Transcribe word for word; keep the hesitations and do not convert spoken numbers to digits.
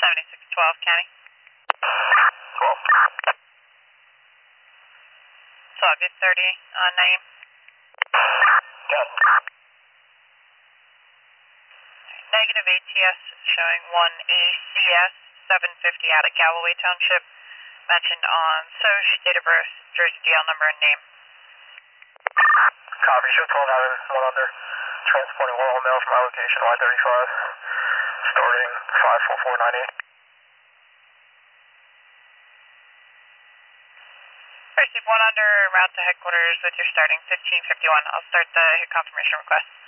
seventy-six twelve, County. twelve. Soviet thirty, uh, name. Yes. Negative A T S showing one A C S seven fifty out of Galloway Township. Mentioned on S O C, date of birth, Jersey D L number and name. Copy, show twelve out of one under. Transporting one mail from my location, Y thirty-five. Starting five four four nine eight. Received one under, route to headquarters with your starting fifteen fifty-one. I'll start the hit confirmation request.